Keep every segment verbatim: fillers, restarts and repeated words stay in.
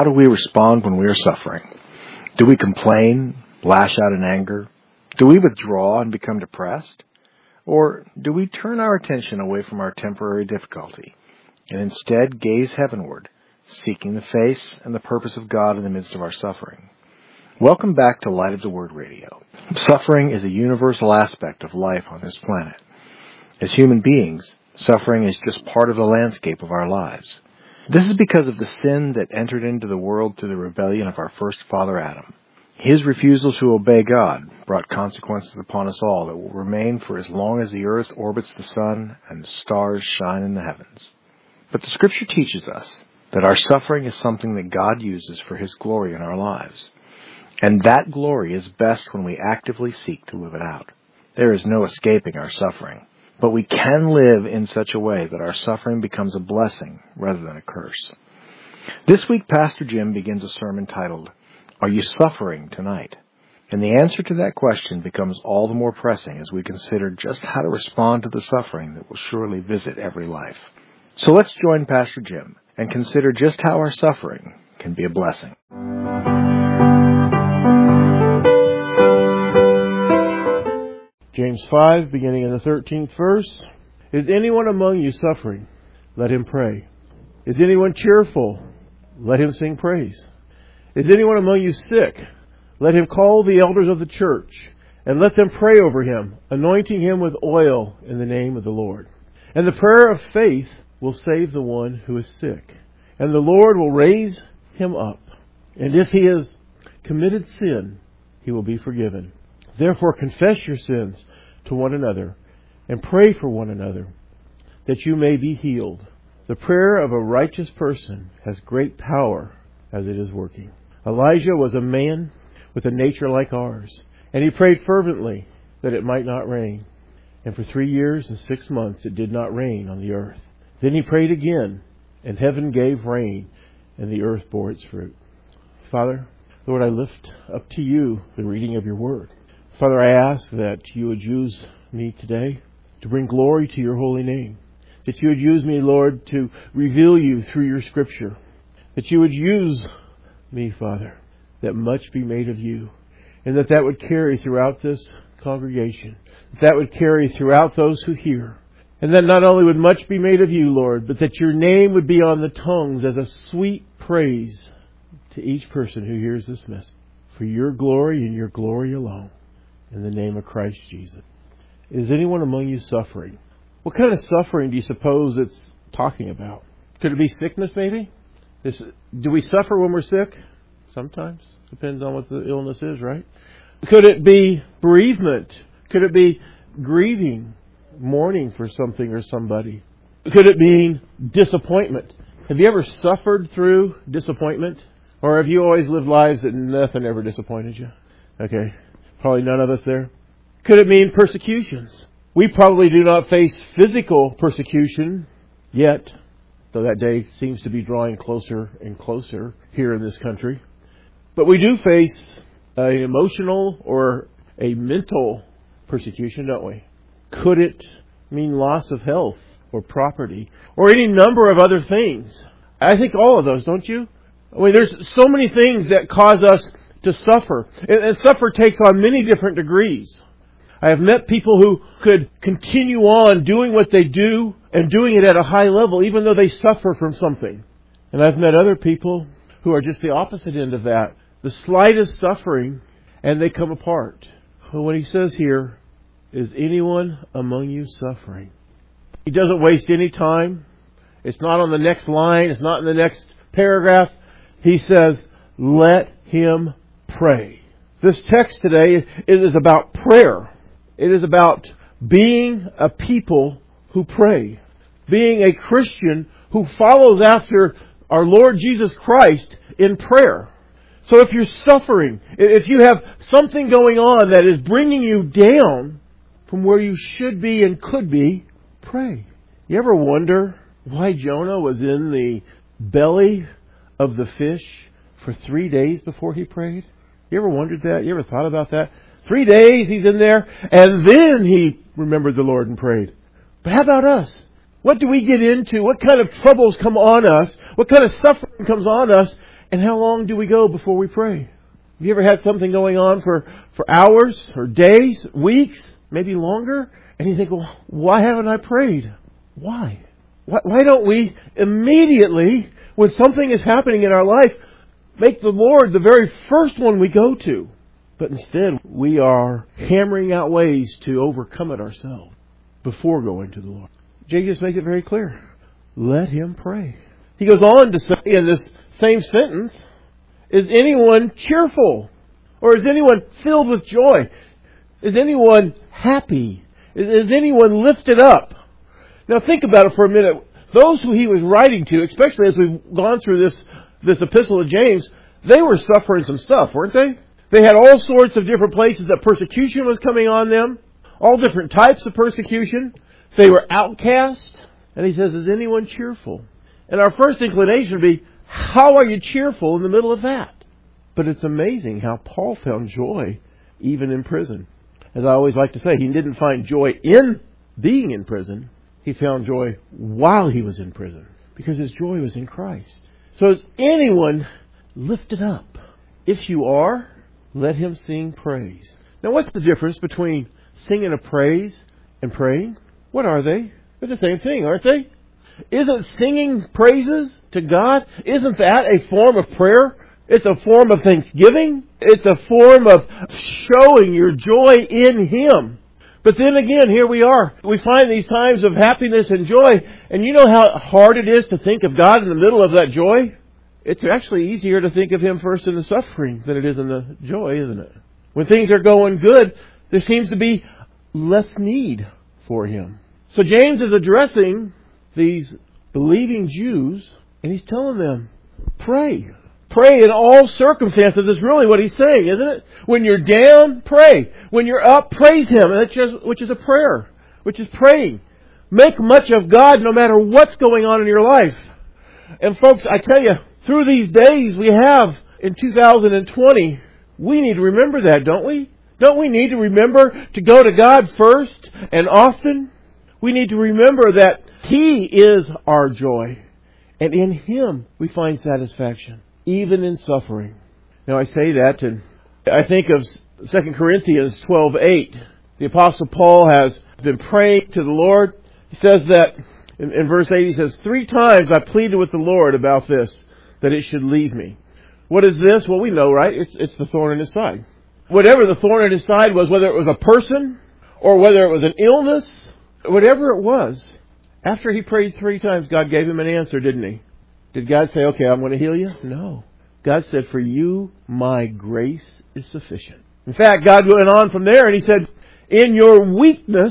do we respond when we are suffering? Do we complain, lash out in anger? Do we withdraw and become depressed? Or do we turn our attention away from our temporary difficulty and instead gaze heavenward, seeking the face and the purpose of God in the midst of our suffering? Welcome back to Light of the Word Radio. Suffering is a universal aspect of life on this planet. As human beings, suffering is just part of the landscape of our lives. This is because of the sin that entered into the world through the rebellion of our first father Adam. His refusal to obey God brought consequences upon us all that will remain for as long as the earth orbits the sun and the stars shine in the heavens. But the Scripture teaches us that our suffering is something that God uses for His glory in our lives. And that glory is best when we actively seek to live it out. There is no escaping our suffering, but we can live in such a way that our suffering becomes a blessing rather than a curse. This week, Pastor Jim begins a sermon titled, Are You Suffering Tonight? And the answer to that question becomes all the more pressing as we consider just how to respond to the suffering that will surely visit every life. So let's join Pastor Jim and consider just how our suffering can be a blessing. James five, beginning in the thirteenth verse. Is anyone among you suffering? Let him pray. Is anyone cheerful? Let him sing praise. Is anyone among you sick? Let him call the elders of the church, and let them pray over him, anointing him with oil in the name of the Lord. And the prayer of faith will save the one who is sick, and the Lord will raise him up. And if he has committed sin, he will be forgiven. Therefore confess your sins to one another, and pray for one another, that you may be healed. The prayer of a righteous person has great power as it is working. Elijah was a man with a nature like ours, and he prayed fervently that it might not rain. And for three years and six months it did not rain on the earth. Then he prayed again, and heaven gave rain, and the earth bore its fruit. Father, Lord, I lift up to you the reading of your word. Father, I ask that you would use me today to bring glory to your holy name. That you would use me, Lord, to reveal you through your scripture. That you would use me, Father, that much be made of you. And that that would carry throughout this congregation. That that would carry throughout those who hear. And that not only would much be made of you, Lord, but that your name would be on the tongues as a sweet praise to each person who hears this message. For your glory and your glory alone. In the name of Christ Jesus. Is anyone among you suffering? What kind of suffering do you suppose it's talking about? Could it be sickness maybe? This, do we suffer when we're sick? Sometimes. Depends on what the illness is, right? Could it be bereavement? Could it be grieving, mourning for something or somebody? Could it mean disappointment? Have you ever suffered through disappointment? Or have you always lived lives that nothing ever disappointed you? Okay. Probably none of us there. Could it mean persecutions? We probably do not face physical persecution yet, though that day seems to be drawing closer and closer here in this country. But we do face an emotional or a mental persecution, don't we? Could it mean loss of health or property or any number of other things? I think all of those, don't you? I mean, there's so many things that cause us to suffer. And, and suffer takes on many different degrees. I have met people who could continue on doing what they do and doing it at a high level, even though they suffer from something. And I've met other people who are just the opposite end of that. The slightest suffering, and they come apart. Well, what he says here is, anyone among you suffering? He doesn't waste any time. It's not on the next line. It's not in the next paragraph. He says, let him pray. This text today is about prayer. It is about being a people who pray. Being a Christian who follows after our Lord Jesus Christ in prayer. So if you're suffering, if you have something going on that is bringing you down from where you should be and could be, pray. You ever wonder why Jonah was in the belly of the fish for three days before he prayed? You ever wondered that? You ever thought about that? Three days he's in there, and then he remembered the Lord and prayed. But how about us? What do we get into? What kind of troubles come on us? What kind of suffering comes on us? And how long do we go before we pray? Have you ever had something going on for, for hours or days, weeks, maybe longer? And you think, well, why haven't I prayed? Why? Why, why don't we immediately, when something is happening in our life, make the Lord the very first one we go to? But instead, we are hammering out ways to overcome it ourselves before going to the Lord. Jesus makes it very clear. Let him pray. He goes on to say in this same sentence, is anyone cheerful? Or is anyone filled with joy? Is anyone happy? Is anyone lifted up? Now think about it for a minute. Those who he was writing to, especially as we've gone through this, this epistle of James, they were suffering some stuff, weren't they? They had all sorts of different places that persecution was coming on them. All different types of persecution. They were outcast. And he says, is anyone cheerful? And our first inclination would be, how are you cheerful in the middle of that? But it's amazing how Paul found joy even in prison. As I always like to say, he didn't find joy in being in prison. He found joy while he was in prison. Because his joy was in Christ. So is anyone lifted up? If you are, let him sing praise. Now what's the difference between singing a praise and praying? What are they? They're the same thing, aren't they? Isn't singing praises to God, isn't that a form of prayer? It's a form of thanksgiving. It's a form of showing your joy in Him. But then again, here we are. We find these times of happiness and joy. And you know how hard it is to think of God in the middle of that joy? It's actually easier to think of Him first in the suffering than it is in the joy, isn't it? When things are going good, there seems to be less need for Him. So James is addressing these believing Jews, and he's telling them, pray. Pray in all circumstances is really what he's saying, isn't it? When you're down, pray. When you're up, praise Him, and that's just, which is a prayer, which is praying. Make much of God no matter what's going on in your life. And folks, I tell you, through these days we have in two thousand twenty, we need to remember that, don't we? Don't we need to remember to go to God first and often? We need to remember that He is our joy. And in Him we find satisfaction, even in suffering. Now I say that, and I think of Second Corinthians twelve eight. The Apostle Paul has been praying to the Lord. He says that, in, in verse eight, he says, three times I pleaded with the Lord about this, that it should leave me. What is this? Well, we know, right? It's, it's the thorn in His side. Whatever the thorn in His side was, whether it was a person, or whether it was an illness, whatever it was, after he prayed three times, God gave him an answer, didn't He? Did God say, okay, I'm going to heal you? No. God said, for you, my grace is sufficient. In fact, God went on from there and He said, in your weakness,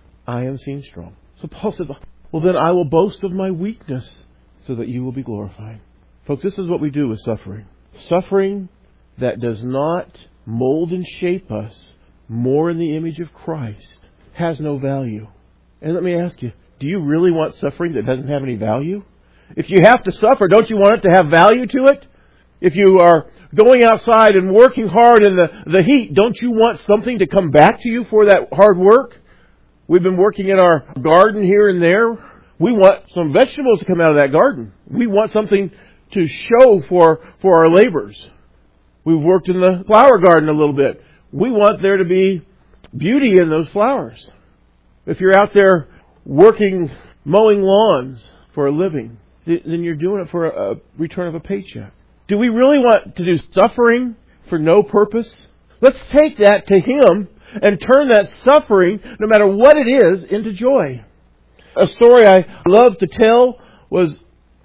I am seen strong. So Paul said, well, then I will boast of my weakness so that you will be glorified. Folks, this is what we do with suffering. Suffering that does not mold and shape us more in the image of Christ has no value. And let me ask you, do you really want suffering that doesn't have any value? If you have to suffer, don't you want it to have value to it? If you are going outside and working hard in the, the heat, don't you want something to come back to you for that hard work? We've been working in our garden here and there. We want some vegetables to come out of that garden. We want something to show for, for our labors. We've worked in the flower garden a little bit. We want there to be beauty in those flowers. If you're out there working, mowing lawns for a living, then you're doing it for a return of a paycheck. Do we really want to do suffering for no purpose? Let's take that to Him and turn that suffering, no matter what it is, into joy. A story I love to tell was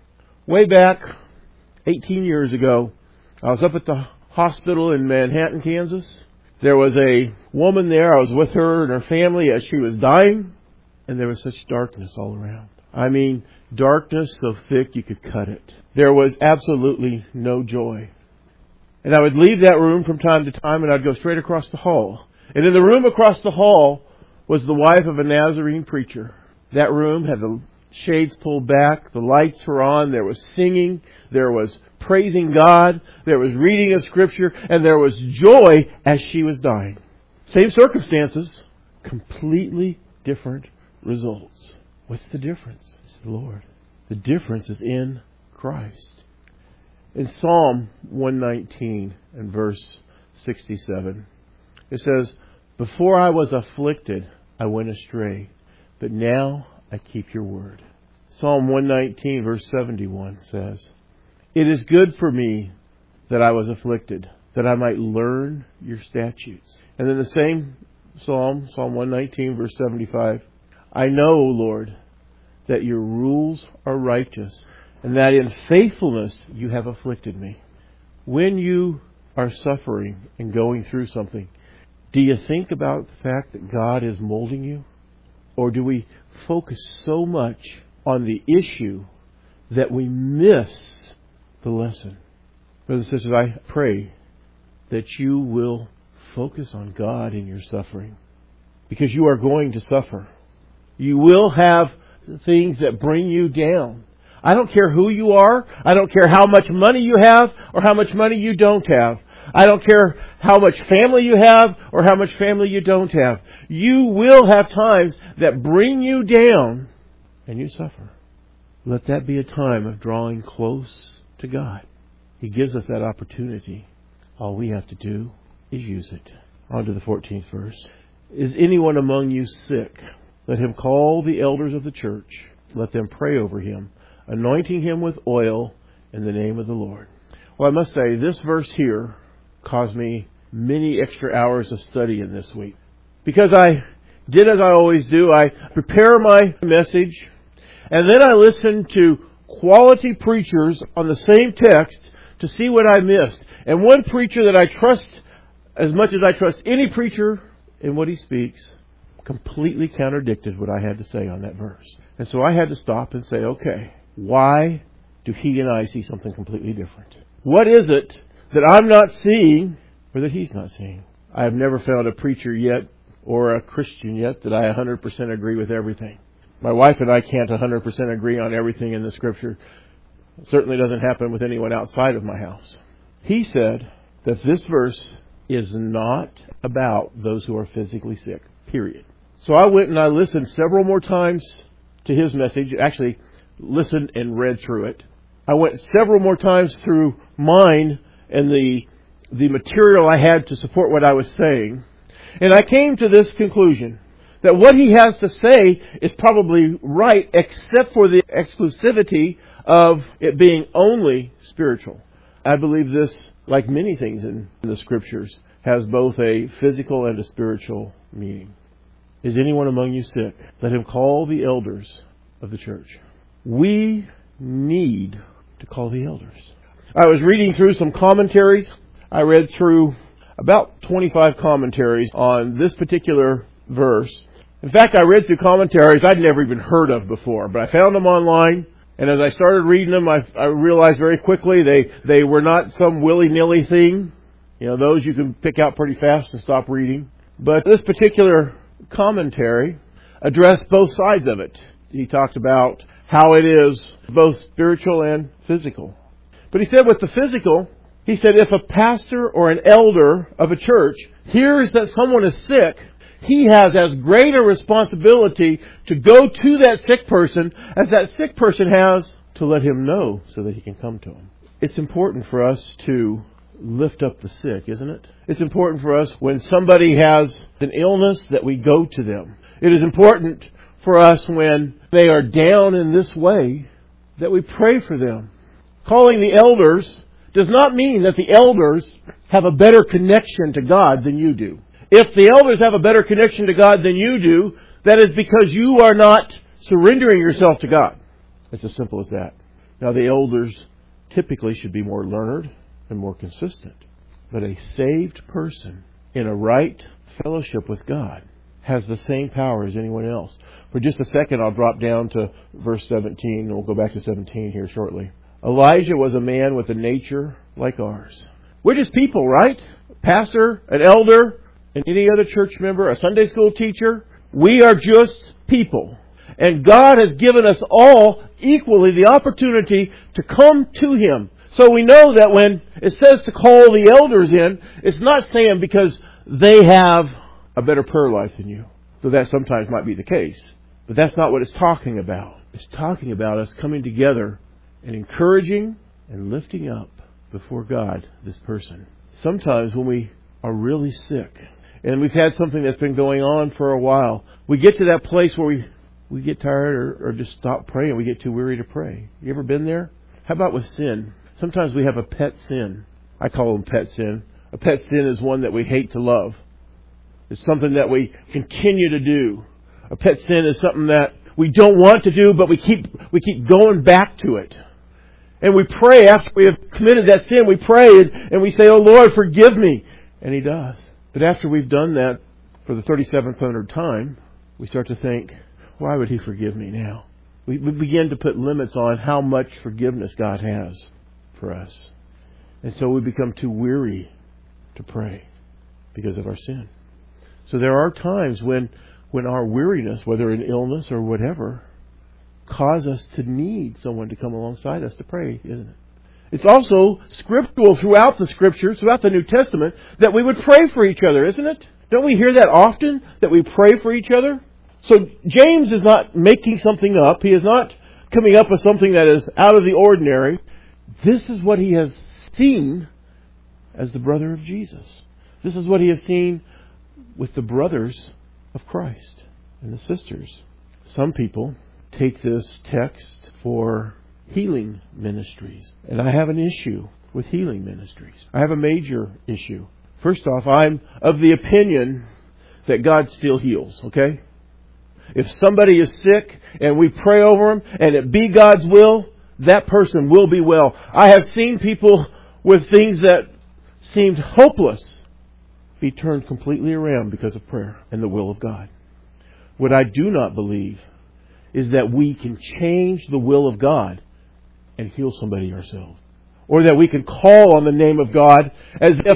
way back eighteen years ago. I was up at the hospital in Manhattan, Kansas. There was a woman there. I was with her and her family as she was dying. And there was such darkness all around. I mean, darkness so thick you could cut it. There was absolutely no joy. And I would leave that room from time to time and I'd go straight across the hall. And in the room across the hall was the wife of a Nazarene preacher. That room had the shades pulled back. The lights were on. There was singing. There was praising God. There was reading of Scripture. And there was joy as she was dying. Same circumstances. Completely different results. What's the difference? It's the Lord. The difference is in Christ. In Psalm one nineteen and verse sixty-seven, it says, "Before I was afflicted, I went astray, but now I keep your word." Psalm one nineteen verse seventy-one says, "It is good for me that I was afflicted, that I might learn your statutes." And then the same Psalm, Psalm one nineteen verse seventy-five, "I know, O Lord, that your rules are righteous, and that in faithfulness you have afflicted me." When you are suffering and going through something, do you think about the fact that God is molding you? Or do we focus so much on the issue that we miss the lesson? Brothers and sisters, I pray that you will focus on God in your suffering, because you are going to suffer. You will have things that bring you down. I don't care who you are. I don't care how much money you have or how much money you don't have. I don't care how much family you have or how much family you don't have. You will have times that bring you down and you suffer. Let that be a time of drawing close to God. He gives us that opportunity. All we have to do is use it. On to the fourteenth verse. "Is anyone among you sick? Let him call the elders of the church. Let them pray over him, anointing him with oil in the name of the Lord." Well, I must say, this verse here caused me many extra hours of study in this week. Because I did as I always do. I prepare my message, and then I listen to quality preachers on the same text to see what I missed. And one preacher that I trust as much as I trust any preacher in what he speaks completely contradicted what I had to say on that verse. And so I had to stop and say, okay, why do he and I see something completely different? What is it that I'm not seeing or that he's not seeing? I have never found a preacher yet or a Christian yet that I one hundred percent agree with everything. My wife and I can't one hundred percent agree on everything in the Scripture. It certainly doesn't happen with anyone outside of my house. He said that this verse is not about those who are physically sick, period. So I went and I listened several more times to his message, actually listened and read through it. I went several more times through mine and the the material I had to support what I was saying. And I came to this conclusion, that what he has to say is probably right, except for the exclusivity of it being only spiritual. I believe this, like many things in the Scriptures, has both a physical and a spiritual meaning. Is anyone among you sick? Let him call the elders of the church. We need to call the elders. I was reading through some commentaries. I read through about twenty-five commentaries on this particular verse. In fact, I read through commentaries I'd never even heard of before, but I found them online. And as I started reading them, I, I realized very quickly they, they were not some willy-nilly thing. You know, those you can pick out pretty fast and stop reading. But this particular commentary addressed both sides of it. He talked about how it is both spiritual and physical. But he said with the physical, he said if a pastor or an elder of a church hears that someone is sick, he has as great a responsibility to go to that sick person as that sick person has to let him know so that he can come to him. It's important for us to lift up the sick, isn't it? It's important for us when somebody has an illness that we go to them. It is important for us when they are down in this way that we pray for them. Calling the elders does not mean that the elders have a better connection to God than you do. If the elders have a better connection to God than you do, that is because you are not surrendering yourself to God. It's as simple as that. Now, the elders typically should be more learned and more consistent. But a saved person in a right fellowship with God has the same power as anyone else. For just a second, I'll drop down to verse seventeen, and we'll go back to seventeen here shortly. Elijah was a man with a nature like ours. We're just people, right? Pastor, an elder, and any other church member, a Sunday school teacher. We are just people. And God has given us all equally the opportunity to come to Him. So we know that when it says to call the elders in, it's not saying because they have a better prayer life than you. Though that sometimes might be the case. But that's not what it's talking about. It's talking about us coming together and encouraging and lifting up before God this person. Sometimes when we are really sick and we've had something that's been going on for a while, we get to that place where we, we get tired or, or just stop praying. We get too weary to pray. You ever been there? How about with sin? Sometimes we have a pet sin. I call them pet sin. A pet sin is one that we hate to love. It's something that we continue to do. A pet sin is something that we don't want to do, but we keep we keep going back to it. And we pray after we have committed that sin. We pray and, and we say, "Oh Lord, forgive me." And He does. But after we've done that for the thirty-seventh hundred time, we start to think, why would He forgive me now? We, we begin to put limits on how much forgiveness God has for us. And so we become too weary to pray because of our sin. So there are times when, when our weariness, whether in illness or whatever, cause us to need someone to come alongside us to pray, isn't it? It's also scriptural throughout the Scriptures, throughout the New Testament, that we would pray for each other, isn't it? Don't we hear that often, that we pray for each other? So James is not making something up. He is not coming up with something that is out of the ordinary. This is what he has seen as the brother of Jesus. This is what he has seen with the brothers of Christ and the sisters. Some people take this text for healing ministries. And I have an issue with healing ministries. I have a major issue. First off, I'm of the opinion that God still heals, okay? If somebody is sick and we pray over them and it be God's will, that person will be well. I have seen people with things that seemed hopeless be turned completely around because of prayer and the will of God. What I do not believe is that we can change the will of God and heal somebody ourselves. Or that we can call on the name of God as if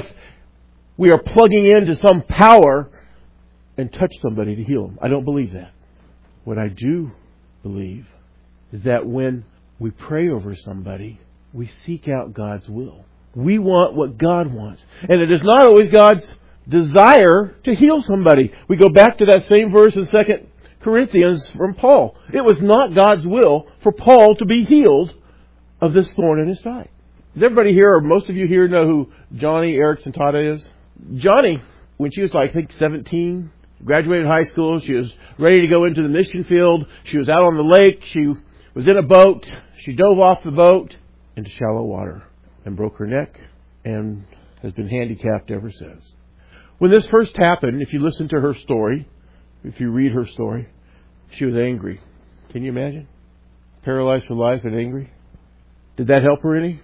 we are plugging into some power and touch somebody to heal them. I don't believe that. What I do believe is that when we pray over somebody, we seek out God's will. We want what God wants. And it is not always God's desire to heal somebody. We go back to that same verse in Second Corinthians from Paul. It was not God's will for Paul to be healed of this thorn in his side. Does everybody here, or most of you here, know who Johnny Erickson Tada is? Johnny, when she was like, I think seventeen, graduated high school, she was ready to go into the mission field. She was out on the lake. She was in a boat. She dove off the boat into shallow water and broke her neck and has been handicapped ever since. When this first happened, if you listen to her story, if you read her story, she was angry. Can you imagine? Paralyzed for life and angry. Did that help her any?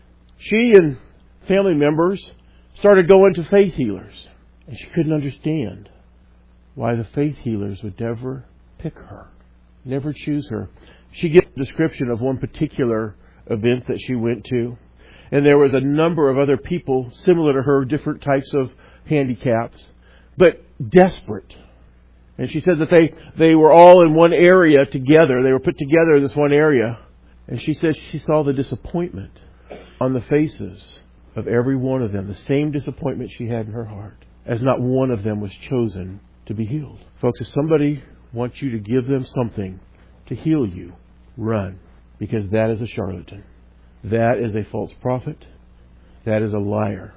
She and family members started going to faith healers. And she couldn't understand why the faith healers would never pick her, never choose her. She gives a description of one particular event that she went to. And there was a number of other people similar to her, different types of handicaps, but desperate. And she said that they, they were all in one area together. They were put together in this one area. And she said she saw the disappointment on the faces of every one of them. The same disappointment she had in her heart, as not one of them was chosen to be healed. Folks, if somebody wants you to give them something to heal you, run. Because that is a charlatan. That is a false prophet. That is a liar.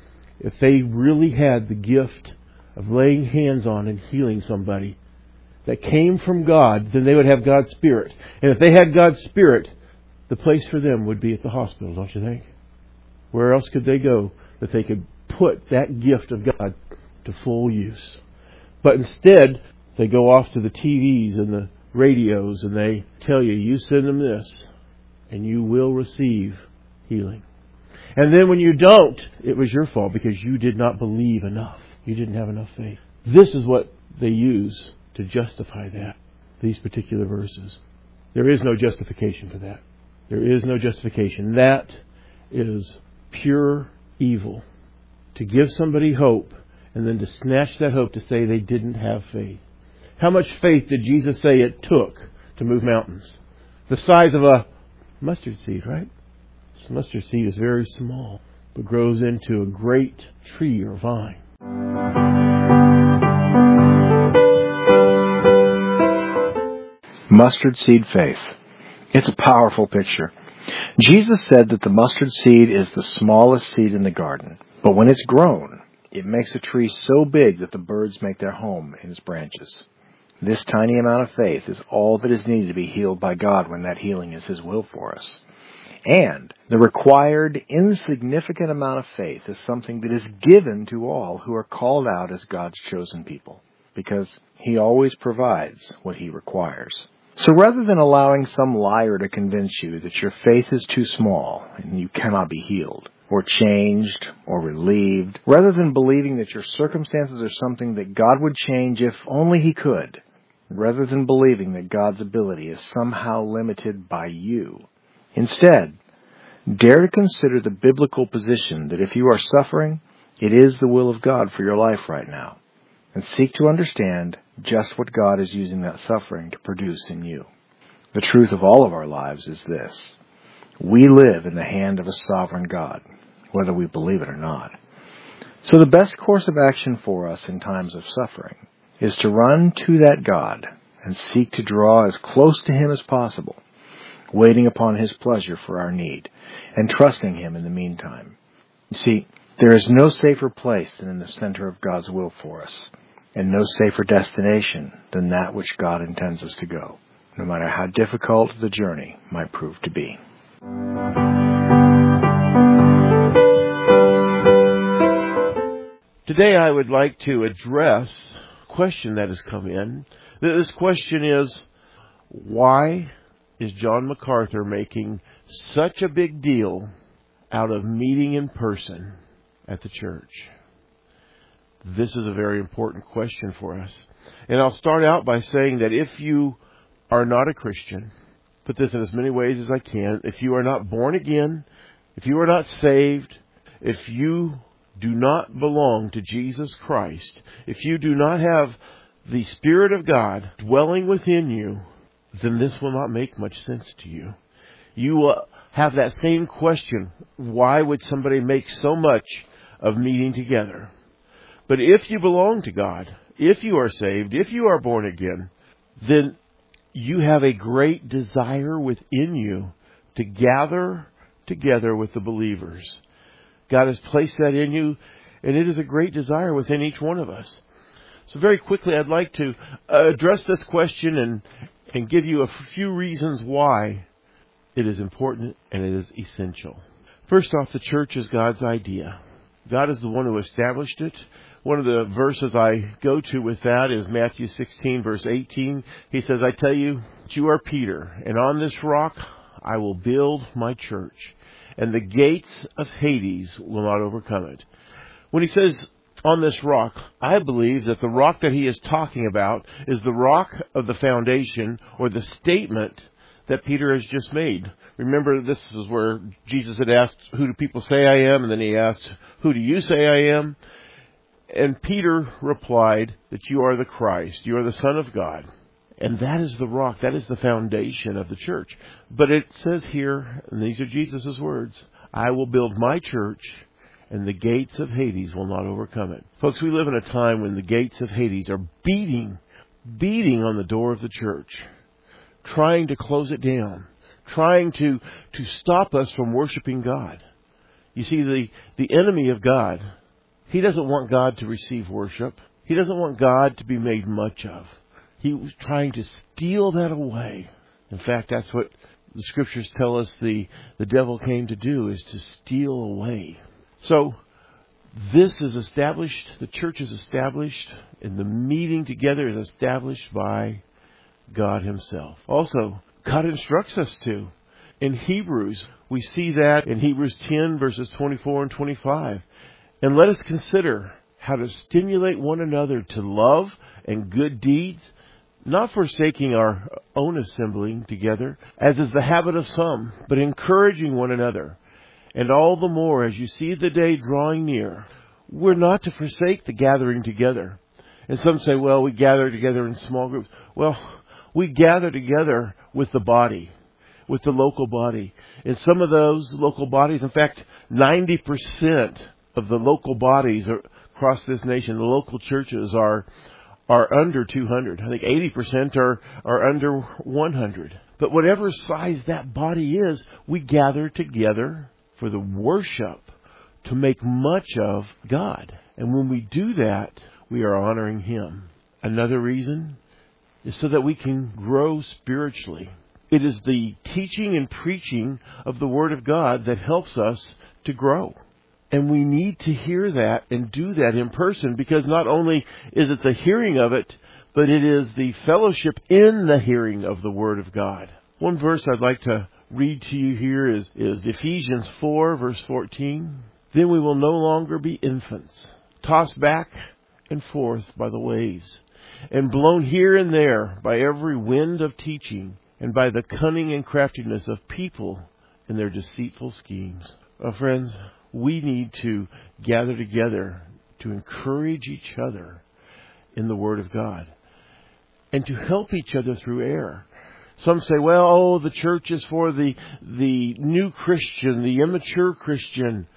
If they really had the gift of laying hands on and healing somebody that came from God, then they would have God's Spirit. And if they had God's Spirit, the place for them would be at the hospital, don't you think? Where else could they go that they could put that gift of God to full use? But instead, they go off to the T Vs and the radios and they tell you, you send them this and you will receive healing. And then when you don't, it was your fault because you did not believe enough. You didn't have enough faith. This is what they use to justify that, these particular verses. There is no justification for that. There is no justification. That is pure evil. To give somebody hope and then to snatch that hope to say they didn't have faith. How much faith did Jesus say it took to move mountains? The size of a mustard seed, right? This mustard seed is very small, but grows into a great tree or vine. Mustard seed faith. It's a powerful picture. Jesus said that the mustard seed is the smallest seed in the garden, but when it's grown, it makes a tree so big that the birds make their home in its branches. This tiny amount of faith is all that is needed to be healed by God when that healing is His will for us. And the required insignificant amount of faith is something that is given to all who are called out as God's chosen people, because He always provides what He requires. So rather than allowing some liar to convince you that your faith is too small and you cannot be healed, or changed, or relieved, rather than believing that your circumstances are something that God would change if only He could, rather than believing that God's ability is somehow limited by you, instead, dare to consider the biblical position that if you are suffering, it is the will of God for your life right now, and seek to understand just what God is using that suffering to produce in you. The truth of all of our lives is this: we live in the hand of a sovereign God, whether we believe it or not. So the best course of action for us in times of suffering is to run to that God and seek to draw as close to Him as possible, waiting upon His pleasure for our need, and trusting Him in the meantime. You see, there is no safer place than in the center of God's will for us, and no safer destination than that which God intends us to go, no matter how difficult the journey might prove to be. Today I would like to address a question that has come in. This question is, why is John MacArthur making such a big deal out of meeting in person at the church? This is a very important question for us. And I'll start out by saying that if you are not a Christian, put this in as many ways as I can, if you are not born again, if you are not saved, if you do not belong to Jesus Christ, if you do not have the Spirit of God dwelling within you, then this will not make much sense to you. You will have that same question: why would somebody make so much of meeting together? But if you belong to God, if you are saved, if you are born again, then you have a great desire within you to gather together with the believers. God has placed that in you, and it is a great desire within each one of us. So very quickly, I'd like to address this question and, and give you a few reasons why it is important and it is essential. First off, the church is God's idea. God is the one who established it. One of the verses I go to with that is Matthew sixteen, verse eighteen. He says, I tell you, you are Peter, and on this rock I will build my church, and the gates of Hades will not overcome it. When he says, on this rock, I believe that the rock that he is talking about is the rock of the foundation, or the statement that Peter has just made. Remember, this is where Jesus had asked, who do people say I am? And then he asked, who do you say I am? And Peter replied that you are the Christ, you are the Son of God. And that is the rock, that is the foundation of the church. But it says here, and these are Jesus' words, I will build my church, and the gates of Hades will not overcome it. Folks, we live in a time when the gates of Hades are beating, beating on the door of the church, trying to close it down, trying to, to stop us from worshiping God. You see, the, the enemy of God, he doesn't want God to receive worship. He doesn't want God to be made much of. He was trying to steal that away. In fact, that's what the Scriptures tell us the, the devil came to do, is to steal away. So, this is established, the church is established, and the meeting together is established by God Himself. Also, God instructs us to. In Hebrews, we see that in Hebrews ten, verses twenty-four and twenty-five. And let us consider how to stimulate one another to love and good deeds, not forsaking our own assembling together, as is the habit of some, but encouraging one another. And all the more as you see the day drawing near. We're not to forsake the gathering together. And some say, well, we gather together in small groups. Well, we gather together with the body, with the local body. And some of those local bodies, in fact, ninety percent of the local bodies across this nation, the local churches, are are under two hundred. I think eighty percent are, are under one hundred. But whatever size that body is, we gather together for the worship to make much of God. And when we do that, we are honoring Him. Another reason is so that we can grow spiritually. It is the teaching and preaching of the Word of God that helps us to grow. And we need to hear that and do that in person, because not only is it the hearing of it, but it is the fellowship in the hearing of the Word of God. One verse I'd like to read to you here is, is Ephesians four, verse fourteen. Then we will no longer be infants, tossed back and forth by the waves, and blown here and there by every wind of teaching, and by the cunning and craftiness of people in their deceitful schemes. Well, friends, we need to gather together to encourage each other in the Word of God and to help each other through error. Some say, well, oh, the church is for the the new Christian, the immature Christian.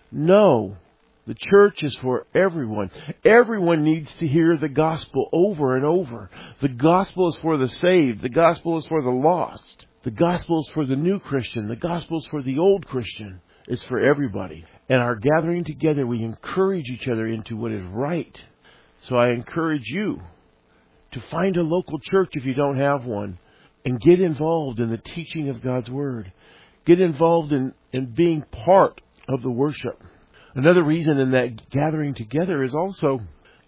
No, the church is for everyone. Everyone needs to hear the gospel over and over. The gospel is for the saved. The gospel is for the lost. The gospel is for the new Christian. The gospel is for the old Christian. It's for everybody. And our gathering together, we encourage each other into what is right. So I encourage you to find a local church if you don't have one, and get involved in the teaching of God's Word. Get involved in, in being part of the worship. Another reason in that gathering together is also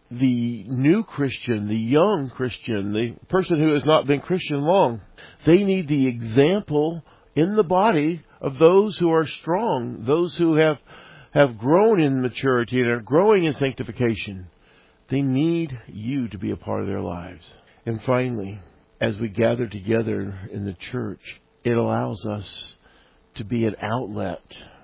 the new Christian, the young Christian, the person who has not been Christian long. They need the example in the body of those who are strong, those who have, have grown in maturity and are growing in sanctification. They need you to be a part of their lives. And finally, as we gather together in the church, it allows us to be an outlet,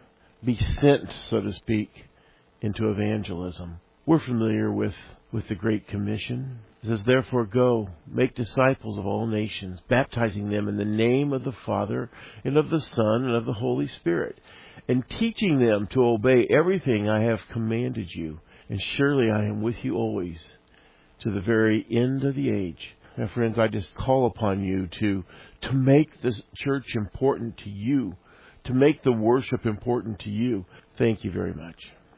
be sent, so to speak, into evangelism. We're familiar with, with the Great Commission. It says, therefore go, make disciples of all nations, baptizing them in the name of the Father and of the Son and of the Holy Spirit, and teaching them to obey everything I have commanded you. And surely I am with you always, to the very end of the age. Now, friends, I just call upon you to, to make this church important to you, to make the worship important to you. Thank you very much.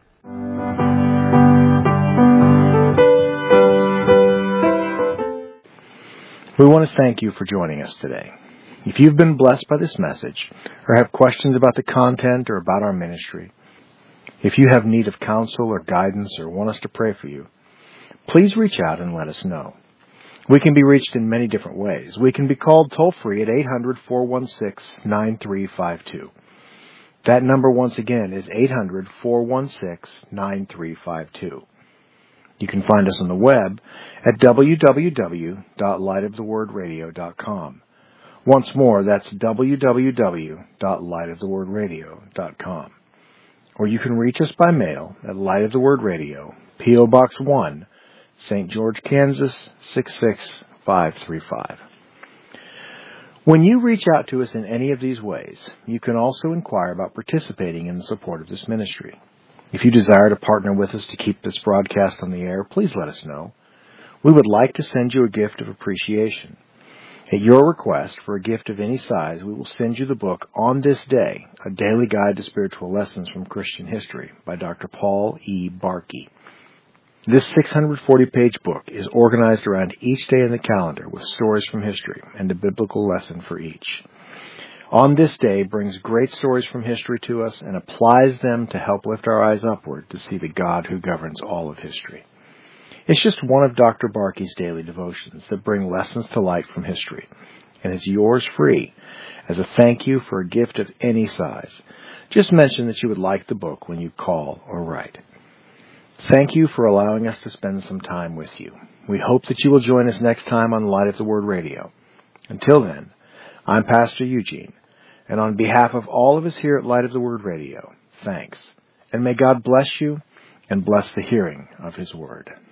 We want to thank you for joining us today. If you've been blessed by this message, or have questions about the content or about our ministry, if you have need of counsel or guidance or want us to pray for you, please reach out and let us know. We can be reached in many different ways. We can be called toll-free at eight hundred, four one six, nine three five two. That number, once again, is eight hundred, four one six, nine three five two. You can find us on the web at w w w dot light of the word radio dot com. Once more, that's w w w dot light of the word radio dot com. Or you can reach us by mail at Light of the Word Radio, P O. Box one, Saint George, Kansas, six six five three five. When you reach out to us in any of these ways, you can also inquire about participating in the support of this ministry. If you desire to partner with us to keep this broadcast on the air, please let us know. We would like to send you a gift of appreciation. At your request, for a gift of any size, we will send you the book On This Day, A Daily Guide to Spiritual Lessons from Christian History by Doctor Paul E. Barkey. This six hundred forty page book is organized around each day in the calendar with stories from history and a biblical lesson for each. On This Day brings great stories from history to us and applies them to help lift our eyes upward to see the God who governs all of history. It's just one of Doctor Barkey's daily devotions that bring lessons to light from history, and it's yours free as a thank you for a gift of any size. Just mention that you would like the book when you call or write. Thank you for allowing us to spend some time with you. We hope that you will join us next time on Light of the Word Radio. Until then, I'm Pastor Eugene, and on behalf of all of us here at Light of the Word Radio, thanks. And may God bless you and bless the hearing of His Word.